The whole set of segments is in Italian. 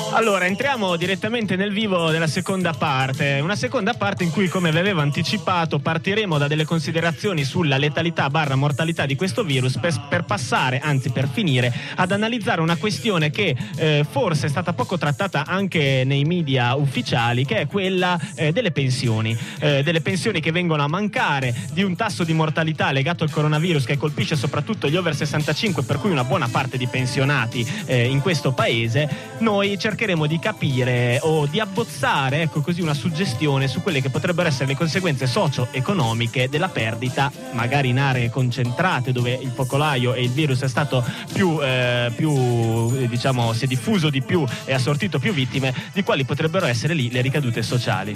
Allora, entriamo direttamente nel vivo della seconda parte, una seconda parte in cui, come vi avevo anticipato, partiremo da delle considerazioni sulla letalità / mortalità di questo virus per passare, anzi per finire, ad analizzare una questione che forse è stata poco trattata anche nei media ufficiali, che è quella delle pensioni che vengono a mancare, di un tasso di mortalità legato al coronavirus che colpisce soprattutto gli over 65, per cui una buona parte di pensionati in questo paese. Noi cercheremo di capire o di abbozzare, ecco così, una suggestione su quelle che potrebbero essere le conseguenze socio-economiche della perdita, magari in aree concentrate dove il focolaio e il virus è stato più diciamo, si è diffuso di più e ha sortito più vittime, di quali potrebbero essere lì le ricadute sociali.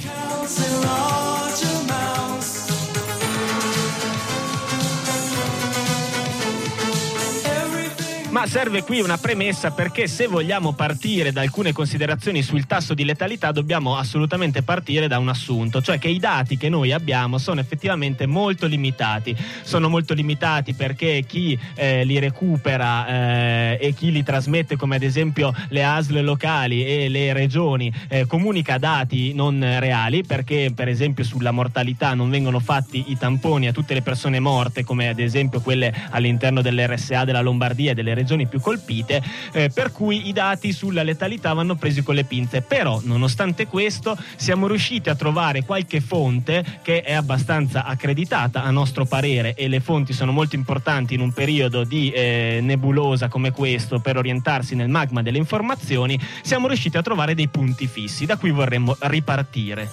Ma serve qui una premessa, perché se vogliamo partire da alcune considerazioni sul tasso di letalità dobbiamo assolutamente partire da un assunto, cioè che i dati che noi abbiamo sono effettivamente molto limitati. Sono molto limitati perché chi li recupera e chi li trasmette, come ad esempio le ASL locali e le regioni, comunica dati non reali, perché per esempio sulla mortalità non vengono fatti i tamponi a tutte le persone morte, come ad esempio quelle all'interno dell'RSA della Lombardia e delle regioni più colpite, per cui i dati sulla letalità vanno presi con le pinze. Però nonostante questo siamo riusciti a trovare qualche fonte che è abbastanza accreditata a nostro parere, e le fonti sono molto importanti in un periodo di nebulosa come questo per orientarsi nel magma delle informazioni. Siamo riusciti a trovare dei punti fissi da cui vorremmo ripartire.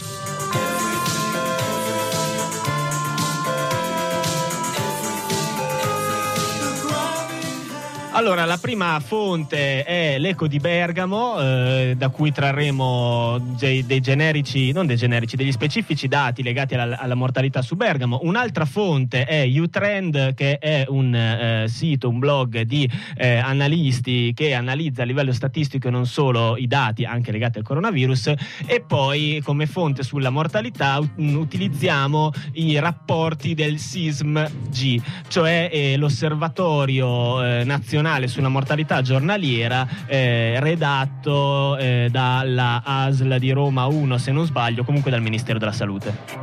Allora, la prima fonte è l'Eco di Bergamo, da cui trarremo degli specifici dati legati alla mortalità su Bergamo. Un'altra fonte è Utrend, che è un sito, un blog di analisti che analizza a livello statistico e non solo i dati anche legati al coronavirus. E poi come fonte sulla mortalità utilizziamo i rapporti del SISMG, cioè l'osservatorio nazionale sulla mortalità giornaliera, redatto dalla ASL di Roma 1, se non sbaglio, comunque dal Ministero della Salute.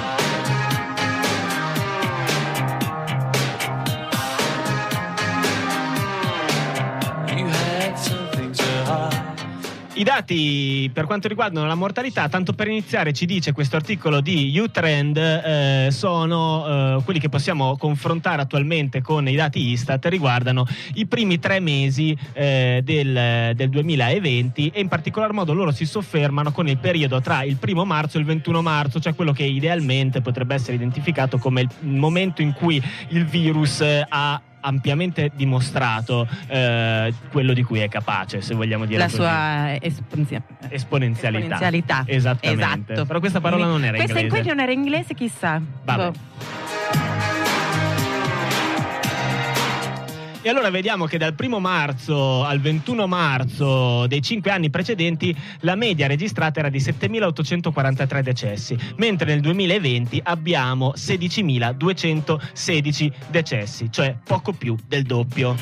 I dati per quanto riguardano la mortalità, tanto per iniziare, ci dice questo articolo di Utrend, sono quelli che possiamo confrontare attualmente con i dati Istat, riguardano i primi 3 mesi del 2020, e in particolar modo loro si soffermano con il periodo tra il 1° marzo e il 21 marzo, cioè quello che idealmente potrebbe essere identificato come il momento in cui il virus ha ampiamente dimostrato quello di cui è capace, se vogliamo dire la così. Sua esponenzialità. Esattamente. Esatto. Però questa parola non era questa inglese. Questa non era inglese, chissà. Vabbè. E allora vediamo che dal 1° marzo al 21 marzo dei 5 anni precedenti la media registrata era di 7.843 decessi, mentre nel 2020 abbiamo 16.216 decessi, cioè poco più del doppio.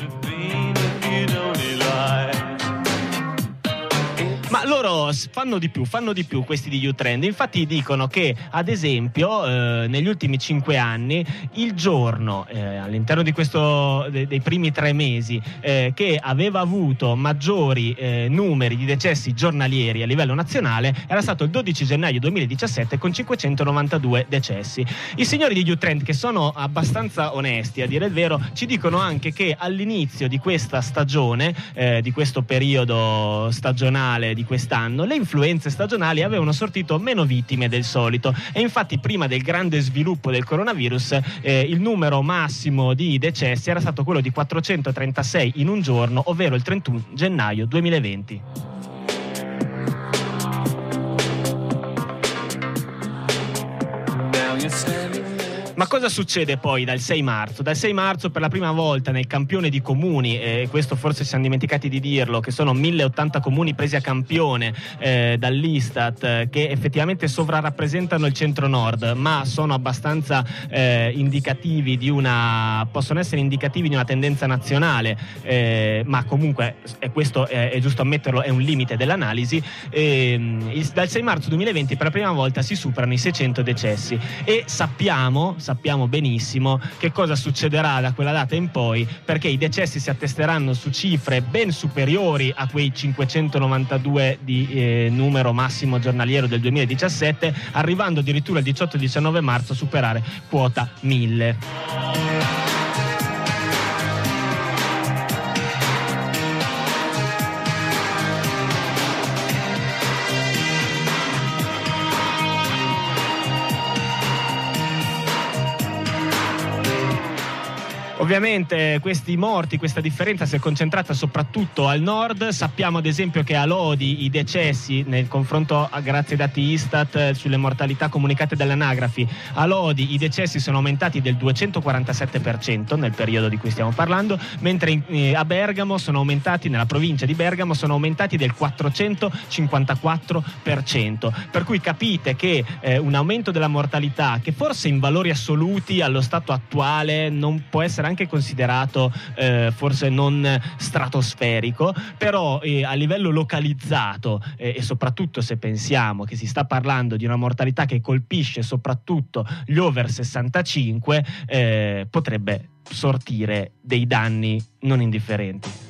Ma loro fanno di più questi di Utrend. Infatti dicono che, ad esempio, negli ultimi 5 anni, il giorno all'interno di dei primi 3 mesi che aveva avuto maggiori numeri di decessi giornalieri a livello nazionale era stato il 12 gennaio 2017 con 592 decessi. I signori di Utrend, che sono abbastanza onesti a dire il vero, ci dicono anche che all'inizio di questa stagione, di questo periodo stagionale di quest'anno, le influenze stagionali avevano sortito meno vittime del solito, e infatti prima del grande sviluppo del coronavirus il numero massimo di decessi era stato quello di 436 in un giorno, ovvero il 31 gennaio 2020. Ma cosa succede poi dal 6 marzo? Dal 6 marzo per la prima volta nel campione di comuni, e questo forse siamo dimenticati di dirlo, che sono 1080 comuni presi a campione dall'Istat, che effettivamente sovrarappresentano il centro-nord, ma sono abbastanza indicativi possono essere indicativi di una tendenza nazionale, ma comunque questo è giusto ammetterlo, è un limite dell'analisi. Dal 6 marzo 2020 per la prima volta si superano i 600 decessi e sappiamo benissimo che cosa succederà da quella data in poi, perché i decessi si attesteranno su cifre ben superiori a quei 592 di numero massimo giornaliero del 2017, arrivando addirittura il 18-19 marzo a superare quota 1000. Ovviamente questi morti, questa differenza si è concentrata soprattutto al nord. Sappiamo ad esempio che a Lodi i decessi, nel confronto grazie ai dati Istat sulle mortalità comunicate dall'anagrafi, a Lodi i decessi sono aumentati del 247% nel periodo di cui stiamo parlando, mentre a Bergamo sono aumentati, nella provincia di Bergamo, sono aumentati del 454%. Per cui capite che un aumento della mortalità, che forse in valori assoluti allo stato attuale non può essere anche considerato forse non stratosferico, però a livello localizzato e soprattutto se pensiamo che si sta parlando di una mortalità che colpisce soprattutto gli over 65, potrebbe sortire dei danni non indifferenti.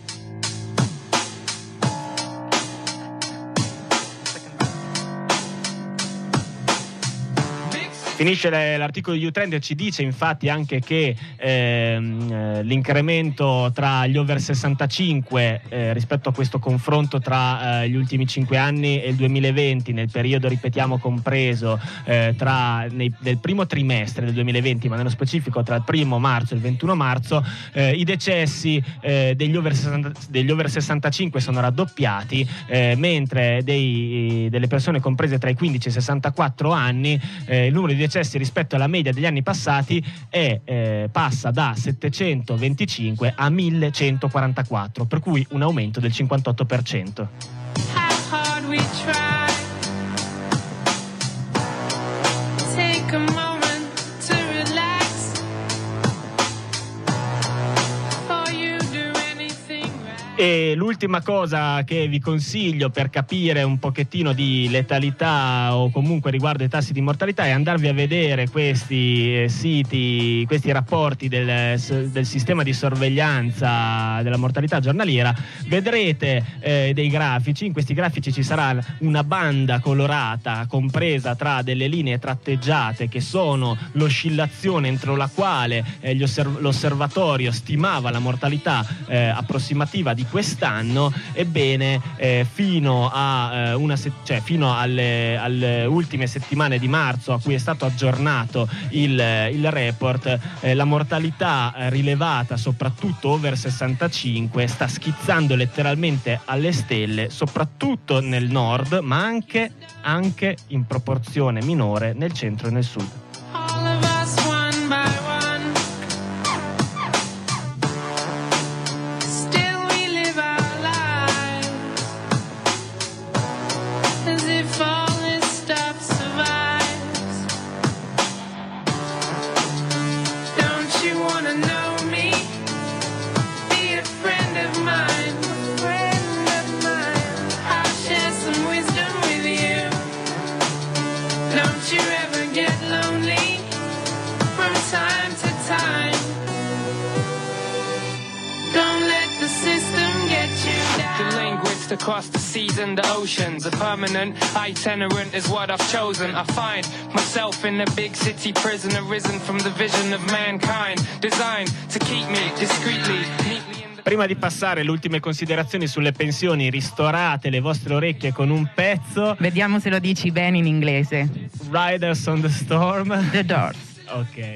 Finisce l'articolo di Utrend e ci dice infatti anche che l'incremento tra gli over 65 rispetto a questo confronto tra gli ultimi 5 anni e il 2020, nel periodo, ripetiamo, compreso nel primo trimestre del 2020, ma nello specifico tra il 1 marzo e il 21 marzo, i decessi degli over 65 sono raddoppiati, mentre delle persone comprese tra i 15 e i 64 anni il numero di decessi rispetto alla media degli anni passati passa da 725 a 1144, per cui un aumento del 58%. E l'ultima cosa che vi consiglio per capire un pochettino di letalità o comunque riguardo ai tassi di mortalità è andarvi a vedere questi siti, questi rapporti del sistema di sorveglianza della mortalità giornaliera. Vedrete dei grafici. In questi grafici ci sarà una banda colorata compresa tra delle linee tratteggiate che sono l'oscillazione entro la quale l'osservatorio stimava la mortalità approssimativa di quest'anno. Ebbene, fino alle ultime settimane di marzo, a cui è stato aggiornato il report, la mortalità rilevata soprattutto over 65 sta schizzando letteralmente alle stelle, soprattutto nel nord, ma anche in proporzione minore nel centro e nel sud. Across the seas and the oceans, a permanent itinerant is what I've chosen. I find myself in a big city prison, arisen from the vision of mankind, designed to keep me discreetly, neatly. Prima di passare alle ultime considerazioni sulle pensioni, ristorate le vostre orecchie con un pezzo. Vediamo se lo dici bene in inglese. Riders on the Storm. The Doors. Ok.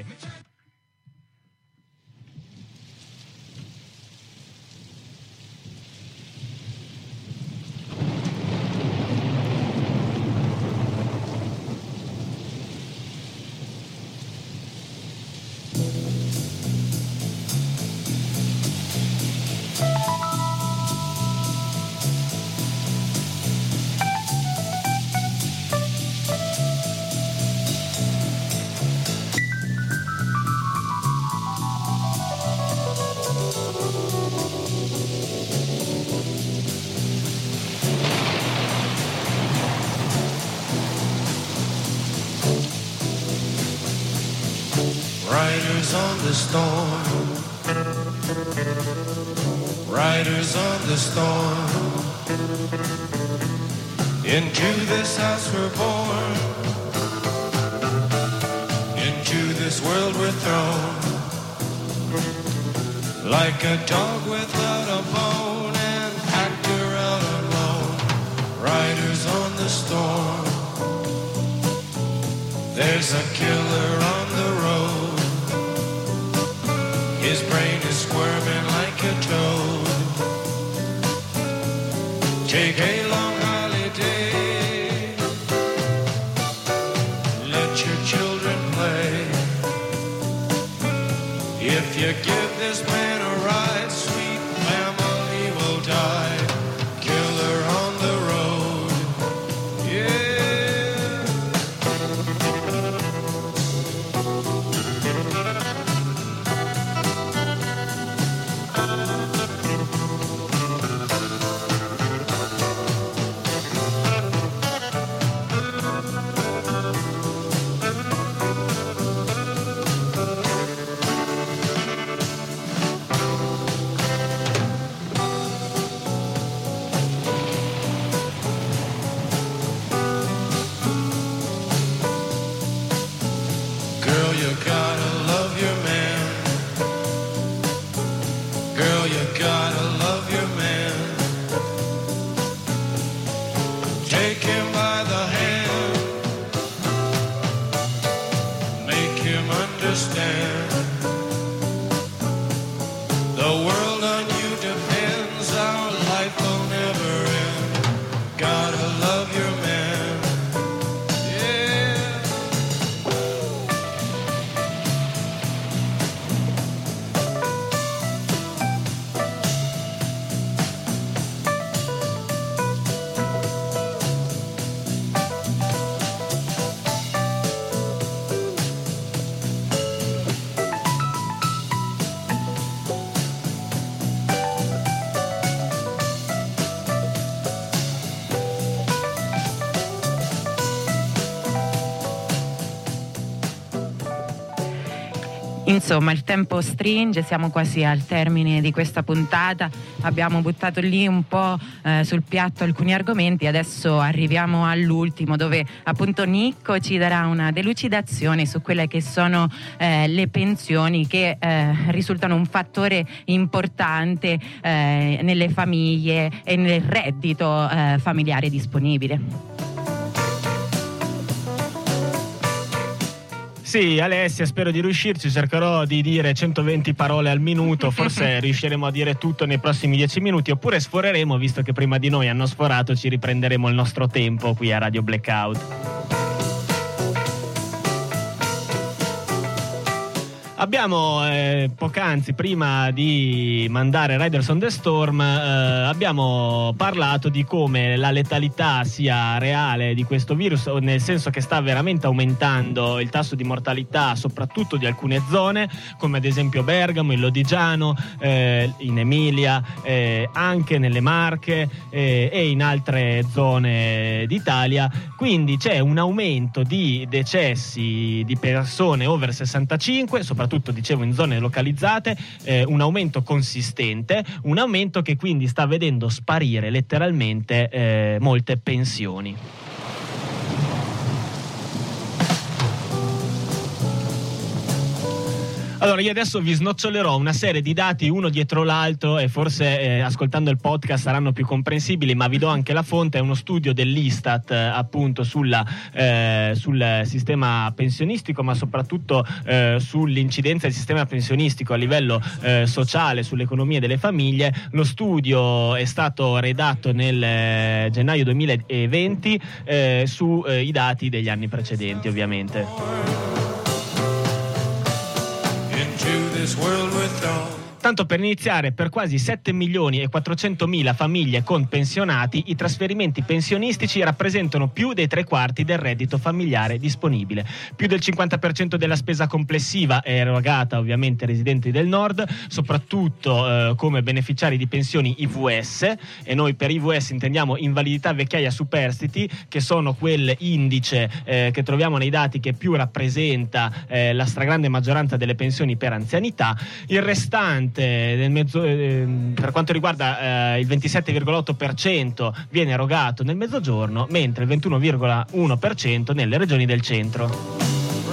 Riders on the storm, riders on the storm. Into this house we're born, into this world we're thrown. Like a dog without a bone, an actor out alone. Riders on the storm. There's a killer on the road. His brain is squirming like a toad. Take a long holiday. Let your children play. If you give this man a ride, sweet family will die. Killer on the road, yeah. Girl, you gotta love your man. Girl, you gotta love your man. Take him by the hand. Make him understand. The world on you depends. Our life will never end. Gotta love your man. Yeah. Insomma, il tempo stringe, siamo quasi al termine di questa puntata, abbiamo buttato lì un po' sul piatto alcuni argomenti, adesso arriviamo all'ultimo dove appunto Nicco ci darà una delucidazione su quelle che sono le pensioni che risultano un fattore importante nelle famiglie e nel reddito familiare disponibile. Sì, Alessia, spero di riuscirci, cercherò di dire 120 parole al minuto, forse riusciremo a dire tutto nei prossimi 10 minuti, oppure sforeremo, visto che prima di noi hanno sforato, ci riprenderemo il nostro tempo qui a Radio Blackout. Abbiamo poc'anzi, prima di mandare Riders on the Storm, abbiamo parlato di come la letalità sia reale di questo virus, nel senso che sta veramente aumentando il tasso di mortalità soprattutto di alcune zone, come ad esempio Bergamo, il Lodigiano, in Emilia, anche nelle Marche e in altre zone d'Italia. Quindi c'è un aumento di decessi di persone over 65, soprattutto dicevo in zone localizzate, un aumento consistente, un aumento che quindi sta vedendo sparire letteralmente molte pensioni. Allora, io adesso vi snocciolerò una serie di dati uno dietro l'altro e forse ascoltando il podcast saranno più comprensibili, ma vi do anche la fonte. È uno studio dell'Istat appunto sul sistema pensionistico, ma soprattutto sull'incidenza del sistema pensionistico a livello sociale sull'economia delle famiglie. Lo studio è stato redatto nel gennaio 2020 sui dati degli anni precedenti, ovviamente. Tanto per iniziare, per quasi 7 milioni e 400 mila famiglie con pensionati, i trasferimenti pensionistici rappresentano più dei 3/4 del reddito familiare disponibile. Più del 50% della spesa complessiva è erogata ovviamente ai residenti del nord, soprattutto come beneficiari di pensioni IVS, e noi per IVS intendiamo invalidità, vecchiaia, superstiti, che sono quel indice che troviamo nei dati che più rappresenta la stragrande maggioranza delle pensioni per anzianità. Il restante per quanto riguarda il 27,8% viene erogato nel mezzogiorno, mentre il 21,1% nelle regioni del centro.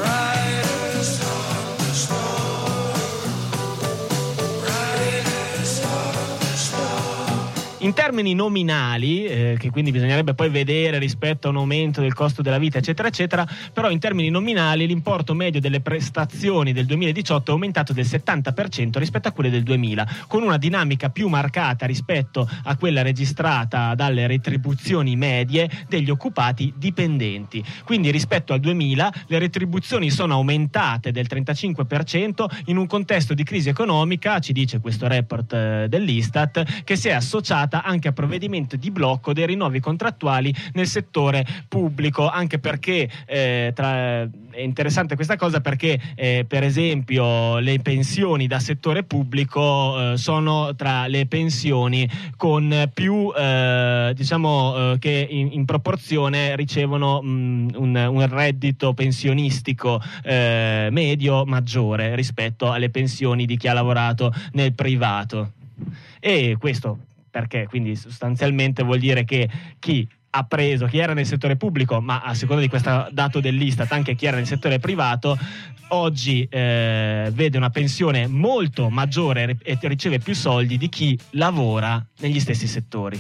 In termini nominali, che quindi bisognerebbe poi vedere rispetto a un aumento del costo della vita, eccetera, eccetera, però in termini nominali l'importo medio delle prestazioni del 2018 è aumentato del 70% rispetto a quelle del 2000, con una dinamica più marcata rispetto a quella registrata dalle retribuzioni medie degli occupati dipendenti. Quindi rispetto al 2000 le retribuzioni sono aumentate del 35% in un contesto di crisi economica, ci dice questo report dell'Istat, che si è associata anche a provvedimento di blocco dei rinnovi contrattuali nel settore pubblico, anche perché è interessante questa cosa perché per esempio le pensioni da settore pubblico sono tra le pensioni con più che in proporzione ricevono un reddito pensionistico medio maggiore rispetto alle pensioni di chi ha lavorato nel privato. E questo perché quindi sostanzialmente vuol dire che chi era nel settore pubblico, ma a seconda di questo dato dell'Istat anche chi era nel settore privato, oggi vede una pensione molto maggiore e riceve più soldi di chi lavora negli stessi settori.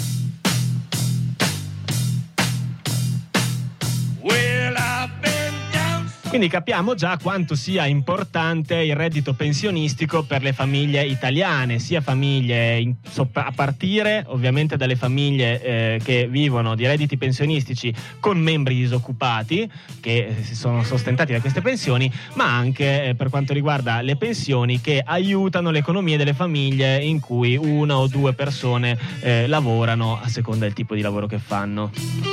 Quindi capiamo già quanto sia importante il reddito pensionistico per le famiglie italiane, sia famiglie a partire ovviamente dalle famiglie che vivono di redditi pensionistici con membri disoccupati che si sono sostentati da queste pensioni, ma anche per quanto riguarda le pensioni che aiutano l'economia delle famiglie in cui una o due persone lavorano a seconda del tipo di lavoro che fanno.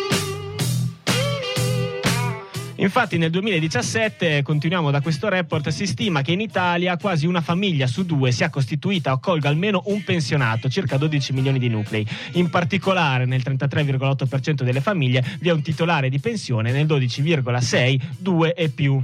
Infatti nel 2017, continuiamo da questo report, si stima che in Italia quasi una famiglia su due sia costituita o accolga almeno un pensionato, circa 12 milioni di nuclei. In particolare nel 33,8% delle famiglie vi è un titolare di pensione, nel 12,6% 2 e più.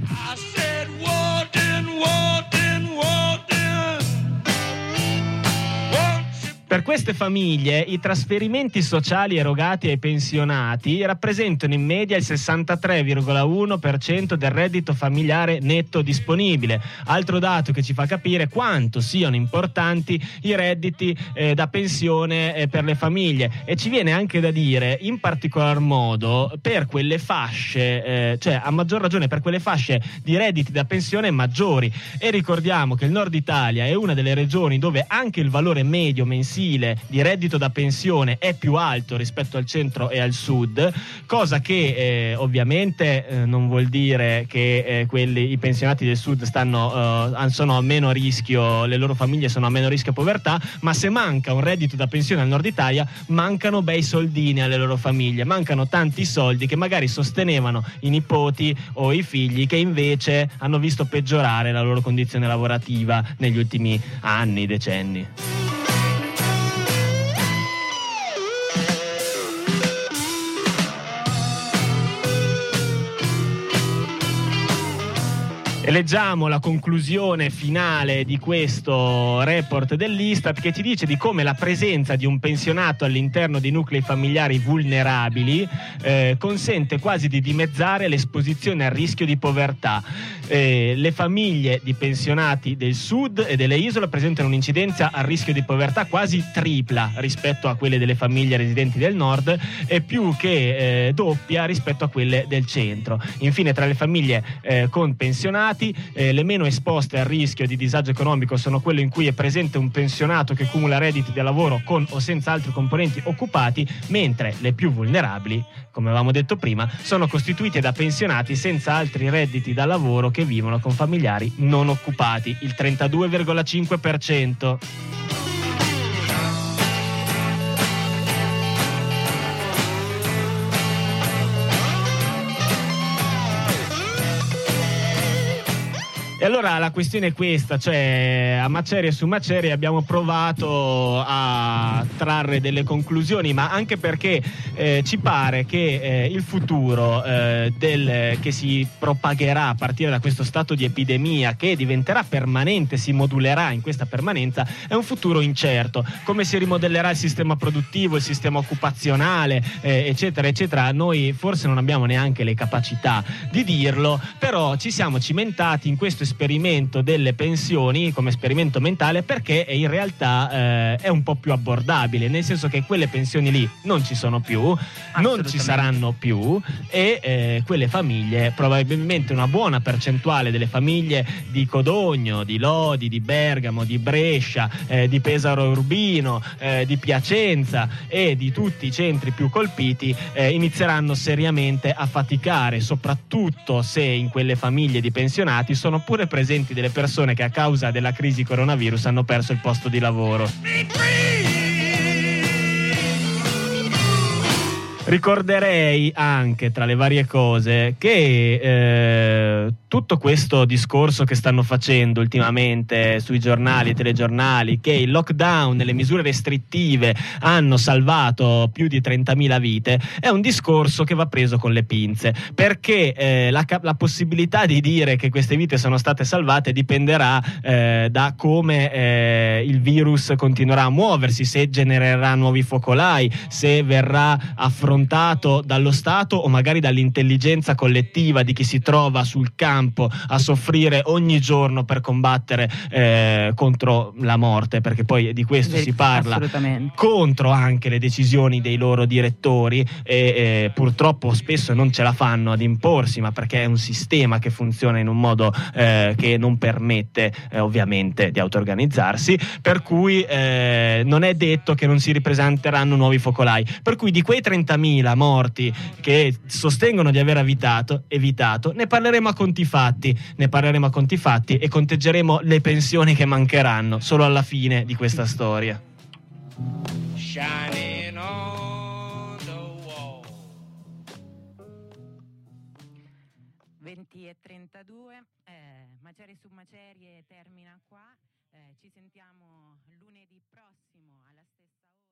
Per queste famiglie i trasferimenti sociali erogati ai pensionati rappresentano in media il 63,1% del reddito familiare netto disponibile. Altro dato che ci fa capire quanto siano importanti i redditi da pensione per le famiglie. E ci viene anche da dire, in particolar modo, per quelle fasce, cioè a maggior ragione per quelle fasce di redditi da pensione maggiori. E ricordiamo che il Nord Italia è una delle regioni dove anche il valore medio mensile di reddito da pensione è più alto rispetto al centro e al sud, cosa che ovviamente non vuol dire che i pensionati del sud sono a meno rischio, le loro famiglie sono a meno rischio povertà, ma se manca un reddito da pensione al Nord Italia mancano bei soldini alle loro famiglie, mancano tanti soldi che magari sostenevano i nipoti o i figli che invece hanno visto peggiorare la loro condizione lavorativa negli ultimi anni, decenni. E leggiamo la conclusione finale di questo report dell'Istat, che ci dice di come la presenza di un pensionato all'interno di nuclei familiari vulnerabili consente quasi di dimezzare l'esposizione al rischio di povertà. Le famiglie di pensionati del sud e delle isole presentano un'incidenza al rischio di povertà quasi tripla rispetto a quelle delle famiglie residenti del nord e più che doppia rispetto a quelle del centro. Infine, tra le famiglie con pensionati occupati. Le meno esposte al rischio di disagio economico sono quelle in cui è presente un pensionato che cumula redditi da lavoro con o senza altri componenti occupati, mentre le più vulnerabili, come avevamo detto prima, sono costituite da pensionati senza altri redditi da lavoro che vivono con familiari non occupati, il 32,5%. E allora la questione è questa, cioè a macerie su macerie abbiamo provato a trarre delle conclusioni, ma anche perché ci pare che il futuro che si propagherà a partire da questo stato di epidemia, che diventerà permanente, si modulerà in questa permanenza, è un futuro incerto. Come si rimodellerà il sistema produttivo, il sistema occupazionale, eccetera, eccetera, noi forse non abbiamo neanche le capacità di dirlo, però ci siamo cimentati in questo esperimento delle pensioni come esperimento mentale, perché in realtà è un po' più abbordabile, nel senso che quelle pensioni lì non ci sono più, non ci saranno più, e quelle famiglie, probabilmente una buona percentuale delle famiglie di Codogno, di Lodi, di Bergamo, di Brescia, di Pesaro Urbino, di Piacenza e di tutti i centri più colpiti inizieranno seriamente a faticare, soprattutto se in quelle famiglie di pensionati sono pure presenti delle persone che a causa della crisi coronavirus hanno perso il posto di lavoro. Ricorderei anche, tra le varie cose, che tutto questo discorso che stanno facendo ultimamente sui giornali e telegiornali, che il lockdown e le misure restrittive hanno salvato più di 30.000 vite, è un discorso che va preso con le pinze, perché la possibilità di dire che queste vite sono state salvate dipenderà da come il virus continuerà a muoversi, se genererà nuovi focolai, se verrà affrontato dallo Stato o magari dall'intelligenza collettiva di chi si trova sul campo a soffrire ogni giorno per combattere contro la morte, perché poi di questo si parla, contro anche le decisioni dei loro direttori, e purtroppo spesso non ce la fanno ad imporsi, ma perché è un sistema che funziona in un modo che non permette ovviamente di auto-organizzarsi, per cui non è detto che non si ripresenteranno nuovi focolai, per cui di quei 30.000 morti che sostengono di aver evitato, ne parleremo a conti fatti e conteggeremo le pensioni che mancheranno solo alla fine di questa storia. Shining on the wall. 20:32, Macerie su Macerie termina qua, ci sentiamo lunedì prossimo alla stessa ora.